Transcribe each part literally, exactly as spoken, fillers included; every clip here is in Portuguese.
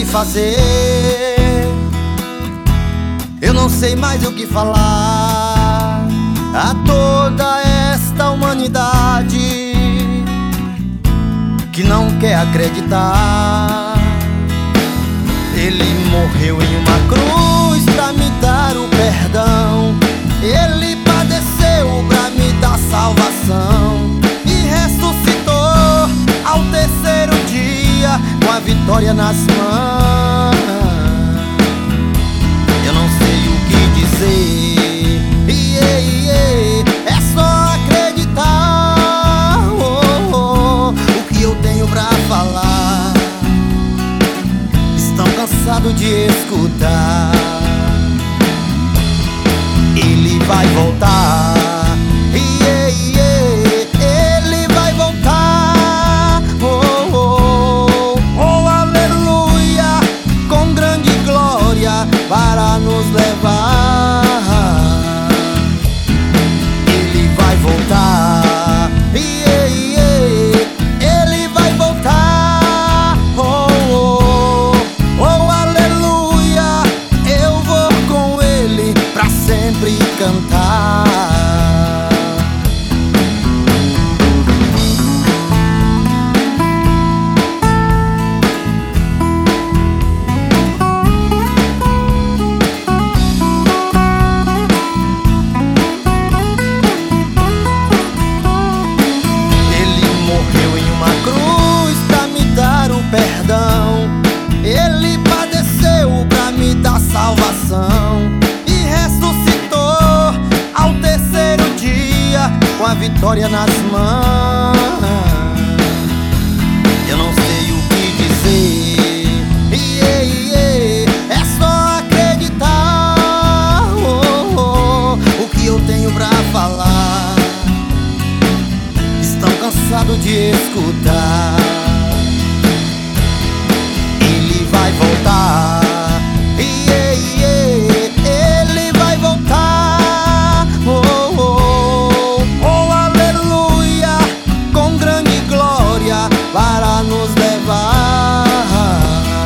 fazer. Eu não sei mais o que falar a toda esta humanidade que não quer acreditar. Ele morreu em uma cruz pra me dar o perdão. Ele padeceu pra me dar salvação e ressuscitou ao terceiro dia com a vitória nas mãos. Eu não sei o que dizer, yeah, yeah. É só acreditar. Oh, oh, o que eu tenho pra falar estão cansados de escutar. Ele vai voltar, yeah, yeah. Ele vai voltar, oh, oh, oh, aleluia, com grande glória para nos levar. Ele vai voltar, yeah, yeah. Ele vai voltar, oh, oh, oh, aleluia. Eu vou com ele pra sempre cantar. Perdão, ele padeceu pra me dar salvação e ressuscitou ao terceiro dia com a vitória nas mãos. Eu não sei o que dizer, yeah, yeah. É só acreditar. Oh, oh, o que eu tenho pra falar estão cansados de escutar. Vai voltar, yeah, yeah. Ele vai voltar, oh, oh, oh, aleluia, com grande glória para nos levar.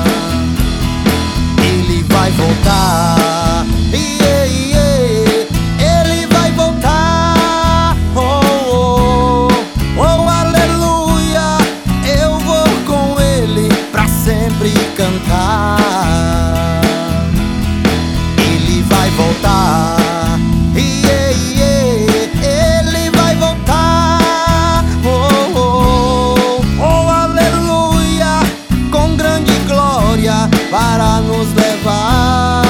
Ele vai voltar, yeah, yeah. Ele vai voltar, oh, oh, oh, aleluia. Eu vou com ele pra sempre cantar. Ele vai voltar, yeah, yeah. Ele vai voltar, oh, oh, oh, aleluia, com grande glória para nos levar.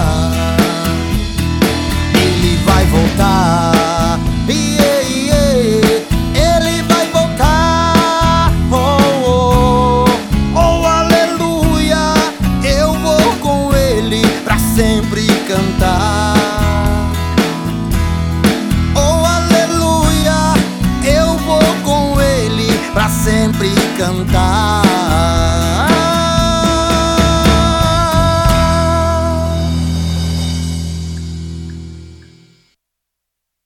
Ele vai voltar, yeah, yeah. Ele vai voltar, oh, oh, oh, aleluia. Eu vou com ele pra sempre cantar. Oh, aleluia, eu vou com ele pra sempre cantar.